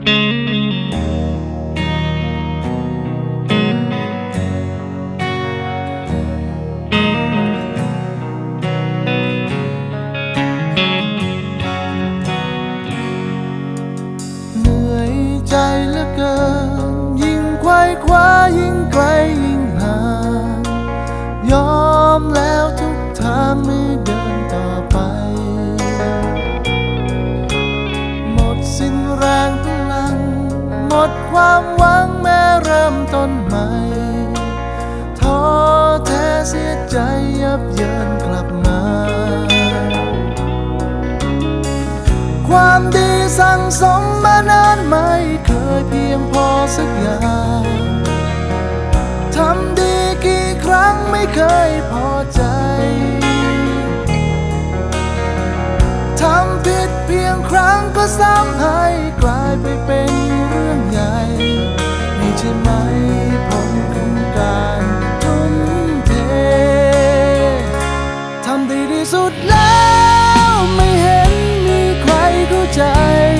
เหนื่อยใจเหลือเกินยิ่งไขว้คว้ายิ่งไกลยิ่งห่างยอมแล้วทุกทางไม่เดินต่อไปหมดสิ้นแรงพลังหมดความหวังแม้เริ่มต้นใหม่ท้อแท้เสียใจยับเยินกลับมาความดีสั่งสมมานานไม่เคยเพียงพอสักอย่างทำดีกี่ครั้งไม่เคยพอใจทำผิดเพียงครั้งก็ซ้ำให้กลายไปเป็นเรื่องใหญ่นี่ใช่ไหมผลของการทุ่มเททำดีที่สุดแล้วไม่เห็นมีใครเข้าใจ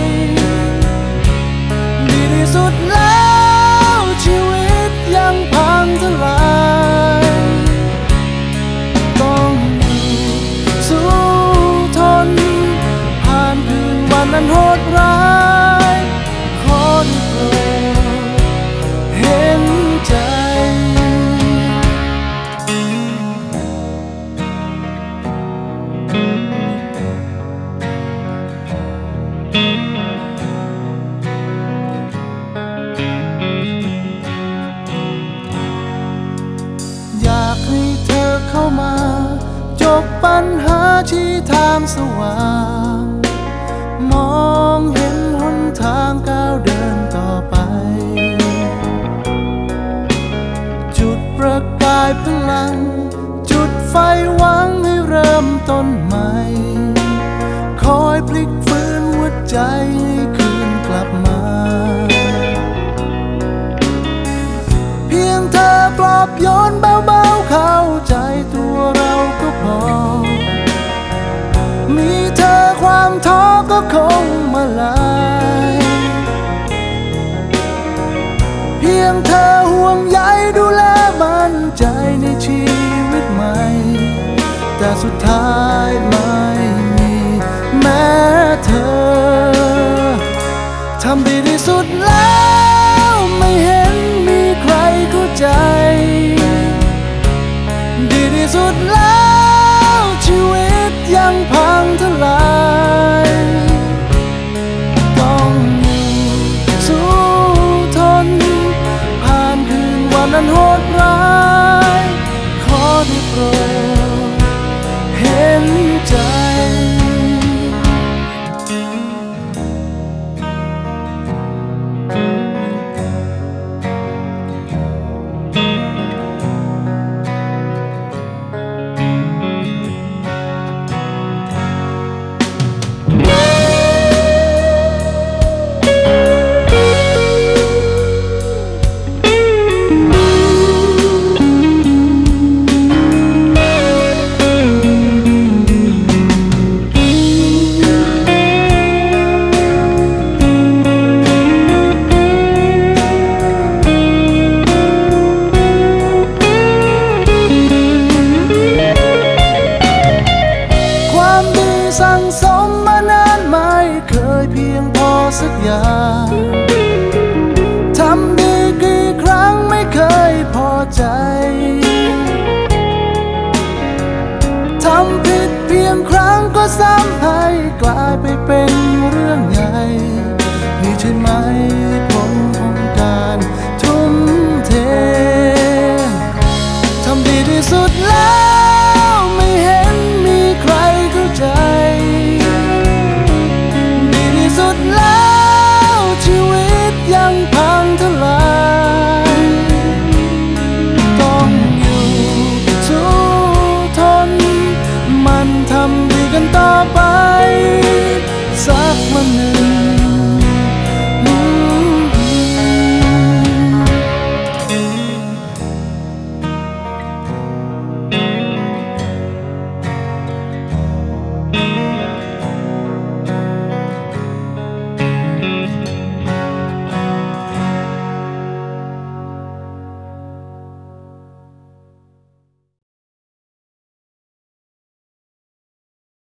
ดีที่สุดแล้วชีวิตยังพังทลายต้องสู้ทนผ่านคืนวันนั้นโหดร้ายขอได้โปรดเห็นใจอยากให้เธอเข้ามาจบปัญหาที่ทางสว่างมองเห็นหนทางก้าวเดินต่อไปจุดประกายพลังจุดไฟหวังให้เริ่มต้นใหม่คอยพลิกฟื้นหัวใจให้คืนกลับมาเพียงเธอปลอบโยนเบาๆเข้าใจตัวเราก็พอมีเธอความท้อก็คงมาลายเพียงเธอห่วงใยดูแลมั่นใจในชีวิตใหม่แต่สุดท้ายไม่มีแม้เธอทำดีที่สุดแล้วไม่เห็นมีใครเข้าใจดีที่สุดแล้วชีวิตยังพังทลายต้องสู้ทนผ่านคืนวันนั้นโหดร้ายขอได้โปรดเห็นใจสั่งสมมานานไม่เคยเพียงพอสักอย่าง